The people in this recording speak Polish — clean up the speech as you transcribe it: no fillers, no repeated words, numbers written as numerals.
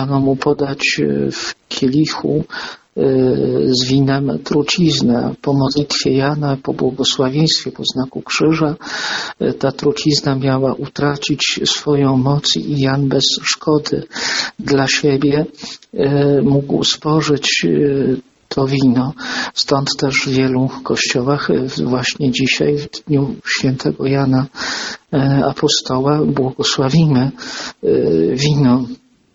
kazano mu podać w kielichu z winem truciznę. Po modlitwie Jana, po błogosławieństwie, po znaku krzyża ta trucizna miała utracić swoją moc i Jan bez szkody dla siebie mógł spożyć to wino. Stąd też w wielu kościołach właśnie dzisiaj, w dniu świętego Jana Apostoła, błogosławimy wino